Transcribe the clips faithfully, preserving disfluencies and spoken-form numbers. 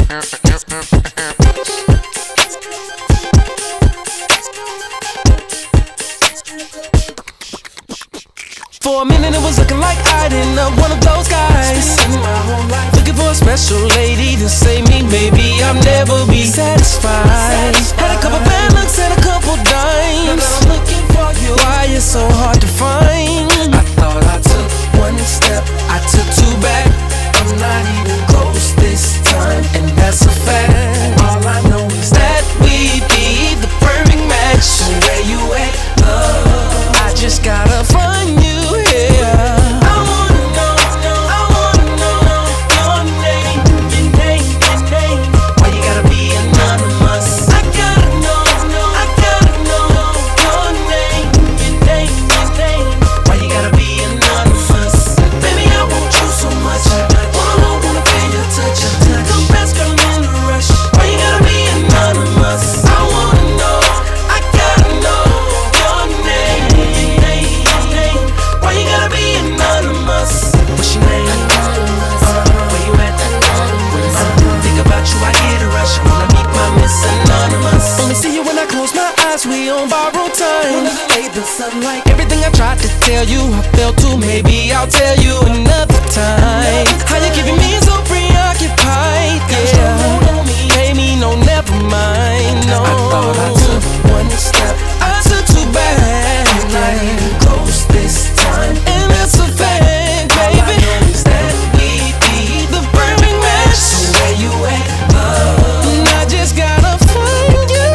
For a minute it was looking like I didn't know one of those guys. Looking for a special lady to save me, maybe I'll never be satisfied. Had a couple bad looks and a couple dimes. Why it's so hard to find? I thought I took one step, I took two back. I'm not even close this time, and that's a fact. All I know is that we be the perfect match. So where you at, love? I just gotta find you. We on borrowed time. The sunlight. Everything I tried to tell you, I failed to. Maybe I'll tell you another time. How you keeping me so preoccupied? Yeah, pay me no, never mind. No, I thought I took one step, I took two back. I'm not even close this time, and that's a fact, baby. All I know is that we be the perfect match. So where you at, love? And I just gotta find you.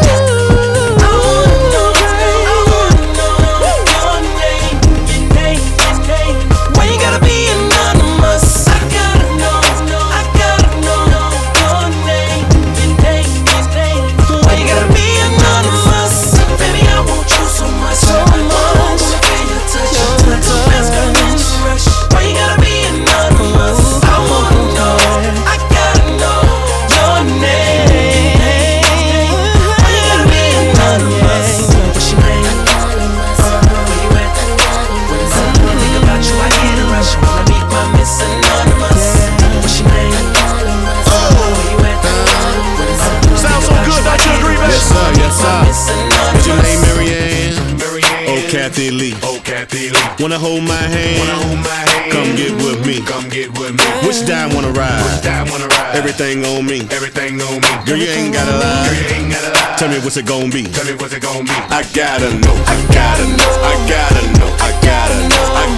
Kathy Lee. Oh, Kathy Lee. Wanna hold my hand? Wanna hold my hand? Come get with me. Come get with me. Which dime wanna ride? Which dime wanna ride? Everything on me. Everything on me. Girl, you ain't gotta lie. Girl, you ain't gotta lie. Tell me what's it gon' be. Tell me what's it gon' be. I gotta know. I gotta know. I gotta know. I gotta know. I